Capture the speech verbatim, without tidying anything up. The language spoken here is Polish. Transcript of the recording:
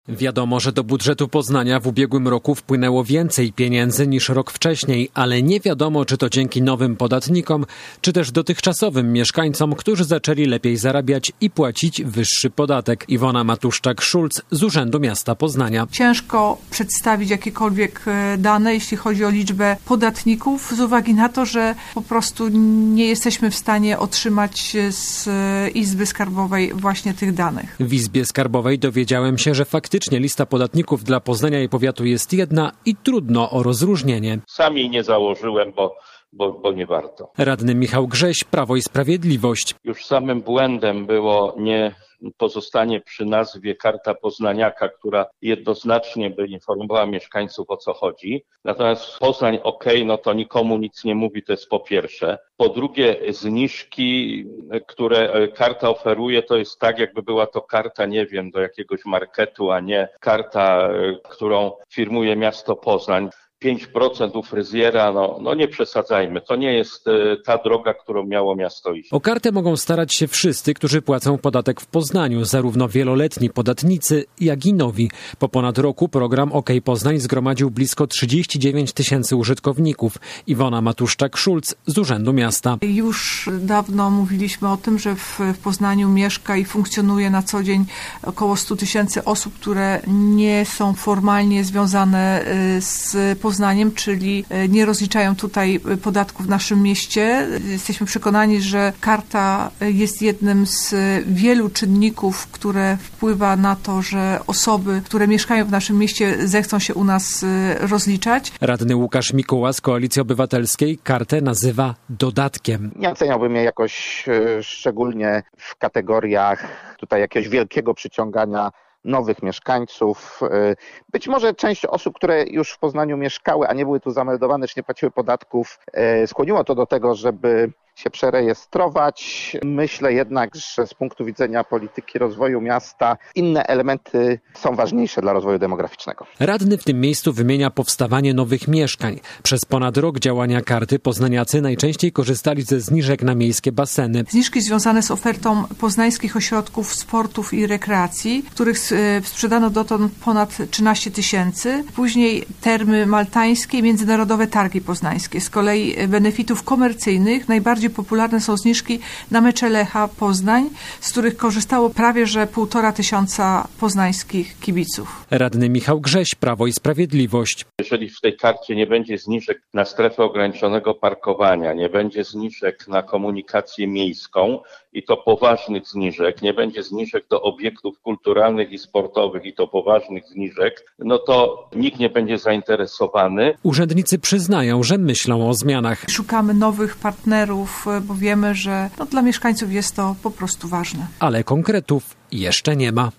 Wiadomo, że do budżetu Poznania w ubiegłym roku wpłynęło więcej pieniędzy niż rok wcześniej, ale nie wiadomo, czy to dzięki nowym podatnikom, czy też dotychczasowym mieszkańcom, którzy zaczęli lepiej zarabiać i płacić wyższy podatek. Iwona Matuszczak-Szulc z Urzędu Miasta Poznania. Ciężko przedstawić jakiekolwiek dane, jeśli chodzi o liczbę podatników, z uwagi na to, że po prostu nie jesteśmy w stanie otrzymać z Izby Skarbowej właśnie tych danych. W Izbie Skarbowej dowiedziałem się, że faktycznie Faktycznie lista podatników dla Poznania i powiatu jest jedna i trudno o rozróżnienie. Sam jej nie założyłem, bo, bo, bo nie warto. Radny Michał Grześ, Prawo i Sprawiedliwość. Już samym błędem było nie pozostanie przy nazwie Karta Poznaniaka, która jednoznacznie by informowała mieszkańców, o co chodzi. Natomiast Poznań ok, no to nikomu nic nie mówi, to jest po pierwsze. Po drugie, zniżki, które karta oferuje, to jest tak, jakby była to karta, nie wiem, do jakiegoś marketu, a nie karta, którą firmuje miasto Poznań. pięć procent u fryzjera, no, no nie przesadzajmy. To nie jest y, ta droga, którą miało miasto iść. O kartę mogą starać się wszyscy, którzy płacą podatek w Poznaniu, zarówno wieloletni podatnicy, jak i nowi. Po ponad roku program OK Poznań zgromadził blisko trzydzieści dziewięć tysięcy użytkowników. Iwona Matuszczak-Szulc z Urzędu Miasta. Już dawno mówiliśmy o tym, że w, w Poznaniu mieszka i funkcjonuje na co dzień około stu tysięcy osób, które nie są formalnie związane z Poznaniem. Poznaniem, czyli nie rozliczają tutaj podatków w naszym mieście. Jesteśmy przekonani, że karta jest jednym z wielu czynników, które wpływa na to, że osoby, które mieszkają w naszym mieście, zechcą się u nas rozliczać. Radny Łukasz Mikuła z Koalicji Obywatelskiej kartę nazywa dodatkiem. Nie oceniałbym jej jakoś szczególnie w kategoriach tutaj jakiegoś wielkiego przyciągania nowych mieszkańców. Być może część osób, które już w Poznaniu mieszkały, a nie były tu zameldowane, czy nie płaciły podatków, skłoniło to do tego, żeby się przerejestrować. Myślę jednak, że z punktu widzenia polityki rozwoju miasta inne elementy są ważniejsze dla rozwoju demograficznego. Radny w tym miejscu wymienia powstawanie nowych mieszkań. Przez ponad rok działania karty poznaniacy najczęściej korzystali ze zniżek na miejskie baseny. Zniżki związane z ofertą poznańskich ośrodków sportów i rekreacji, których sprzedano dotąd ponad trzynaście tysięcy. Później termy maltańskie i międzynarodowe targi poznańskie. Z kolei benefitów komercyjnych najbardziej popularne są zniżki na mecze Lecha Poznań, z których korzystało prawie że półtora tysiąca poznańskich kibiców. Radny Michał Grześ, Prawo i Sprawiedliwość. Jeżeli w tej karcie nie będzie zniżek na strefę ograniczonego parkowania, nie będzie zniżek na komunikację miejską i to poważnych zniżek, nie będzie zniżek do obiektów kulturalnych i sportowych i to poważnych zniżek, no to nikt nie będzie zainteresowany. Urzędnicy przyznają, że myślą o zmianach. Szukamy nowych partnerów, bo wiemy, że no, dla mieszkańców jest to po prostu ważne. Ale konkretów jeszcze nie ma.